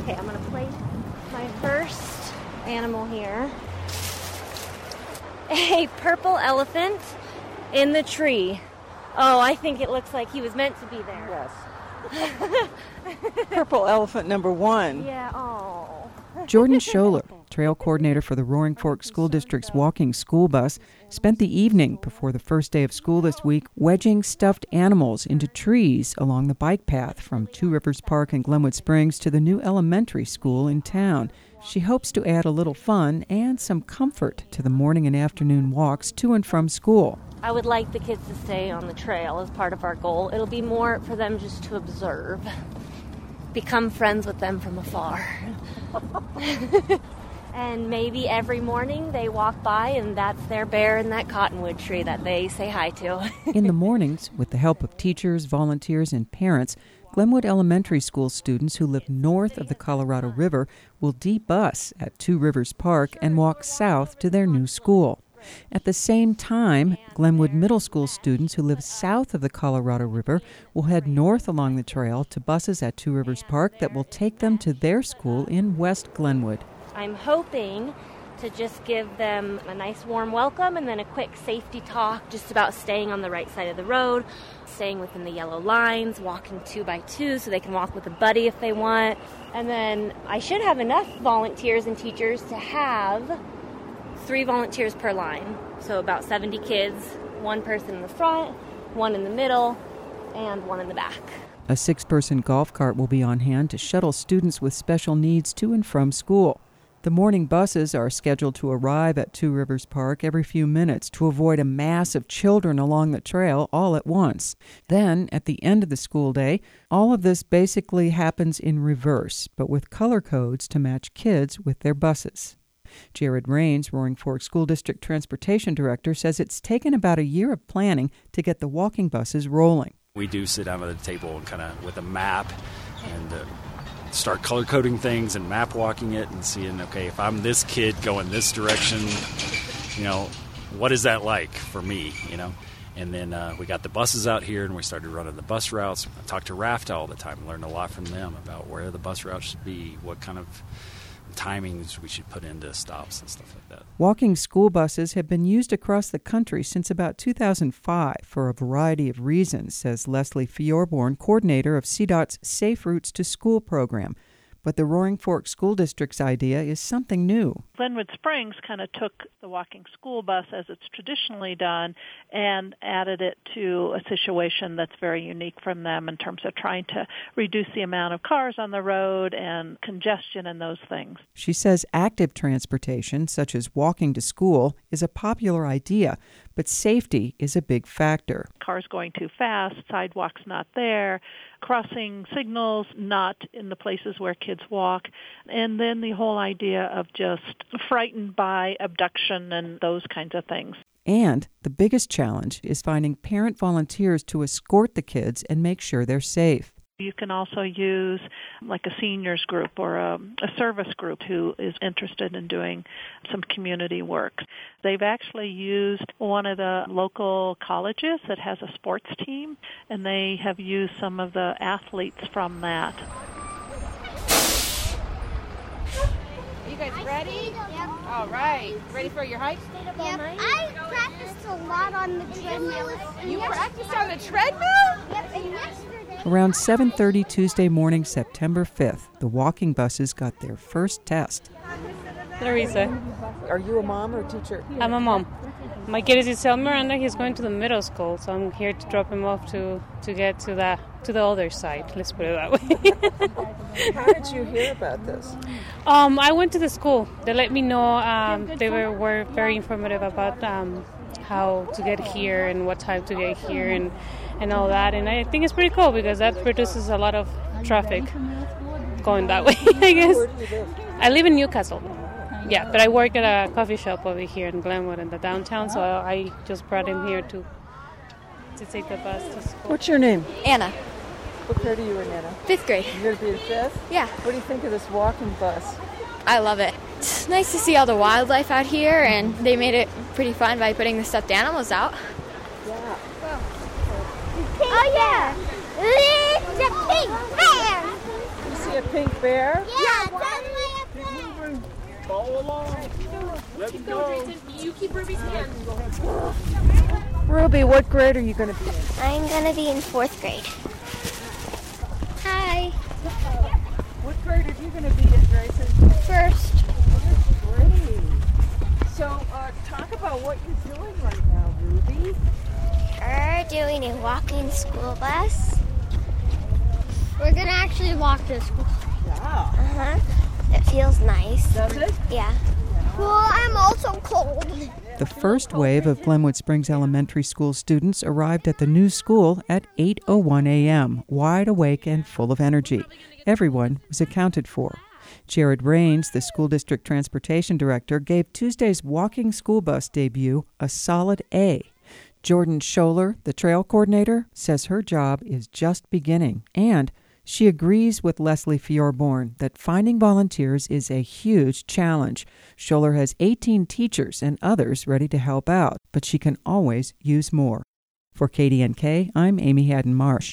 Okay, I'm going to place my first animal here. A purple elephant in the tree. Oh, I think it looks like he was meant to be there. Yes. Purple elephant number 1. Yeah, oh. Jordan Scholler, trail coordinator for the Roaring Fork School District's walking school bus, spent the evening before the first day of school this week wedging stuffed animals into trees along the bike path from Two Rivers Park in Glenwood Springs to the new elementary school in town. She hopes to add a little fun and some comfort to the morning and afternoon walks to and from school. I would like the kids to stay on the trail as part of our goal. It'll be more for them just to observe, become friends with them from afar. And maybe every morning they walk by and that's their bear in that cottonwood tree that they say hi to. In the mornings, with the help of teachers, volunteers, and parents, Glenwood Elementary School students who live north of the Colorado River will de-bus at Two Rivers Park and walk south to their new school. At the same time, Glenwood Middle School students who live south of the Colorado River will head north along the trail to buses at Two Rivers Park that will take them to their school in West Glenwood. I'm hoping to just give them a nice warm welcome and then a quick safety talk just about staying on the right side of the road, staying within the yellow lines, walking 2 by 2 so they can walk with a buddy if they want. And then I should have enough volunteers and teachers to have 3 volunteers per line. So about 70 kids, 1 person in the front, 1 in the middle, and 1 in the back. A 6-person golf cart will be on hand to shuttle students with special needs to and from school. The morning buses are scheduled to arrive at Two Rivers Park every few minutes to avoid a mass of children along the trail all at once. Then, at the end of the school day, all of this basically happens in reverse, but with color codes to match kids with their buses. Jared Rains, Roaring Fork School District Transportation Director, says it's taken about a year of planning to get the walking buses rolling. We do sit down at the table and kind of with a map and start color coding things and map walking it and seeing, okay, if I'm this kid going this direction, what is that like for me, And then we got the buses out here and we started running the bus routes. I talked to RAFTA all the time, learned a lot from them about where the bus routes should be, what kind of timings we should put into stops and stuff like that. Walking school buses have been used across the country since about 2005 for a variety of reasons, says Leslie Fiorborn, coordinator of CDOT's Safe Routes to School program. But the Roaring Fork School District's idea is something new. Glenwood Springs kind of took the walking school bus as it's traditionally done and added it to a situation that's very unique from them in terms of trying to reduce the amount of cars on the road and congestion and those things. She says active transportation, such as walking to school, is a popular idea, but safety is a big factor. Cars going too fast, sidewalks not there, crossing signals not in the places where kids walk, and then the whole idea of just frightened by abduction and those kinds of things. And the biggest challenge is finding parent volunteers to escort the kids and make sure they're safe. You can also use like a seniors group or a service group who is interested in doing some community work. They've actually used one of the local colleges that has a sports team, and they have used some of the athletes from that. You guys ready? Yep. All right. Ready for your hike? Yep. I practiced a lot on the treadmill. You practiced on the treadmill? Yep, and yesterday... Around 7:30 Tuesday morning, September 5th, the walking buses got their first test. Larissa. Are you a mom or a teacher? I'm a mom. My kid is in Selma, and he's going to the middle school, so I'm here to drop him off to get to the other side. Let's put it that way. How did you hear about this? I went to the school. They let me know. They were very informative about how to get here and what time to get here and all that. And I think it's pretty cool because that reduces a lot of traffic going that way, I guess. Where do you live? I live in Newcastle. Yeah, but I work at a coffee shop over here in Glenwood in the downtown, so I just brought him here to take the bus to school. What's your name? Anna. What grade are you in, Anna? 5th grade. You're going to be in 5th? Yeah. What do you think of this walking bus? I love it. It's nice to see all the wildlife out here, and they made it pretty fun by putting the stuffed animals out. Yeah. Oh, yeah. It's a pink bear. You see see a pink bear? Yeah, that's my friend. Follow along. Let's go. You keep Ruby's hand. Ruby, what grade are you going to be in? I'm going to be in 4th grade. Hi. What grade are you going to be in, Grayson? 1st. Great. So, talk about what you're doing right now, Ruby. We're doing a walking school bus. We're going to actually walk to school. Yeah. It feels nice. Does it? Yeah. Well, I'm also cold. The first wave of Glenwood Springs Elementary School students arrived at the new school at 8:01 a.m., wide awake and full of energy. Everyone was accounted for. Jared Rains, the school district transportation director, gave Tuesday's walking school bus debut a solid A. Jordan Scholler, the trail coordinator, says her job is just beginning, and she agrees with Leslie Fiorborn that finding volunteers is a huge challenge. Scholler has 18 teachers and others ready to help out, but she can always use more. For KDNK, I'm Amy Haddon Marsh.